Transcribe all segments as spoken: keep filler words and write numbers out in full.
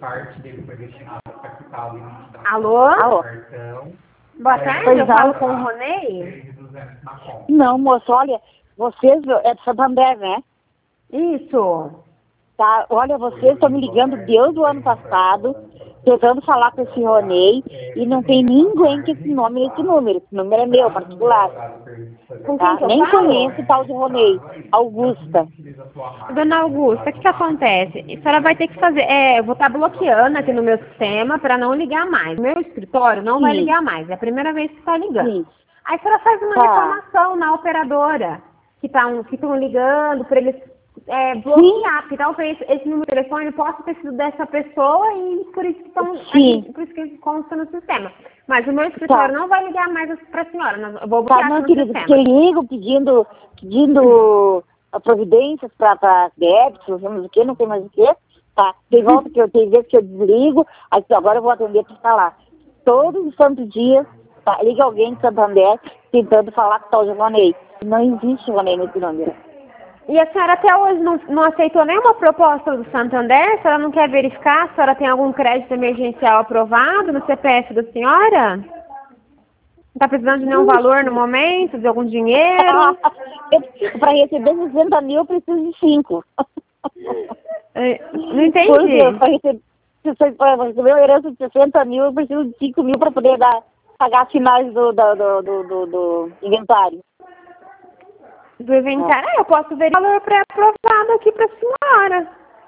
parte dele foi destinado para quitar o limite da Alô? Alô? cartão. Boa É, tarde, Pois eu não. falo com o Ronei. três mil e duzentos na conta. Não, moço, olha, vocês é de Santander, né? Isso. Tá, olha, vocês estão me ligando desde o ano passado, tentando falar com esse Ronei, e não tem ninguém com esse nome nesse número. Esse número é meu, particular. Com quem Tá? que eu Nem falo? conheço o tal de Ronei. Augusta. Dona Augusta, o que que acontece? A senhora vai ter que fazer, é, eu vou estar bloqueando aqui no meu sistema para não ligar mais. O meu escritório não vai Sim. ligar mais, é a primeira vez que está ligando. Sim. Aí a senhora faz uma Tá. reclamação na operadora, que estão que estão ligando para eles é, bloquear, porque talvez esse número de telefone possa ter sido dessa pessoa e por isso que estão, Sim. por isso que consta no sistema. Mas o meu escritório Tá. não vai ligar mais para a senhora, nós- eu vou Tá, bloquear não, aqui no querido, porque sistema. eu ligo pedindo, pedindo a providências para débitos, vamos o quê, não tem mais o quê. Tá, tem volta que eu tenho vezes que eu desligo, aí agora eu vou atender para falar. Todos os santos dias, tá, liga alguém de Santander tentando falar com o tal de Ronei. Não existe Ronei nesse número. E a senhora até hoje não, não aceitou nenhuma proposta do Santander? A senhora não quer verificar se a senhora tem algum crédito emergencial aprovado no C P F da senhora? Não está precisando de nenhum valor no momento, de algum dinheiro? Para receber sessenta mil eu preciso de cinco. É, Não Pois entendi. é, para receber, para receber uma herança de sessenta mil eu preciso de cinco mil para poder dar, pagar as finais do, do, do, do, do, do inventário. Do inventário, ah, eu posso ver o valor pré-aprovado aqui para a senhora.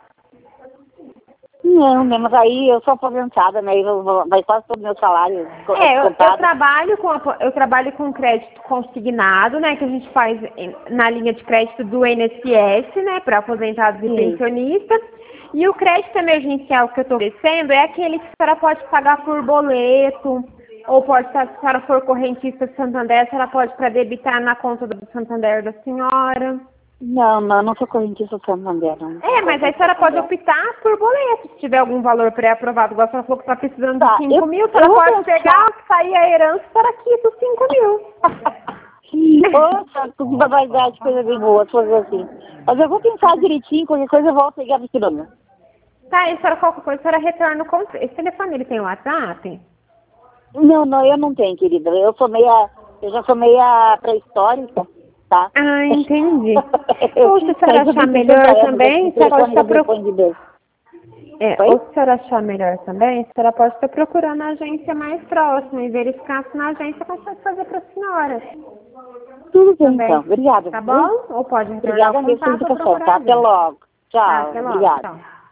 Não, né, mas aí eu sou aposentada, né? Eu vou- vai quase todo o meu salário co- É, eu, eu contado. trabalho com a- eu trabalho com crédito consignado, né, que a gente faz em- na linha de crédito do I N S S, né, para aposentados e Sim. pensionistas. E o crédito emergencial que eu estou oferecendo é aquele que a senhora pode pagar por boleto, ou pode, se a senhora for correntista de Santander, a senhora pode para debitar na conta do Santander da senhora. Não, não, não sou correntista Santander, não. É, mas aí a senhora pode optar por boleto, se tiver algum valor pré-aprovado. Igual a senhora falou que está precisando Tá, de cinco eu- mil, a eu senhora vou pode pensar. pegar, sair a herança para aqui dos cinco mil. Poxa, que barbaridade, coisa bem boa, fazer assim. Mas eu vou pensar direitinho, qualquer coisa eu volto a ligar pro seu nome. Tá, e a senhora qualquer coisa, a senhora retorna o contra... Esse telefone, ele tem WhatsApp? Não, não, eu não tenho, querida. Eu sou meia, eu já sou meia pré-histórica, tá? Ah, entendi. Eu- Ou se a senhora eu achar tenho melhor sessenta anos, também, a esse senhora pode telefone estar é telefone procurando. de Deus. É, Oi? ou se a senhora achar melhor também, a senhora pode estar procurando a agência mais próxima e verificar se na agência consegue fazer para a senhora. Tudo bem, Também. então. Obrigada. Tá viu? bom? Ou pode retornar Obrigada o mesmo pela contato ou educação, procurar tá? a Até gente. logo. Tchau. Ah, até logo. Obrigada. Tchau.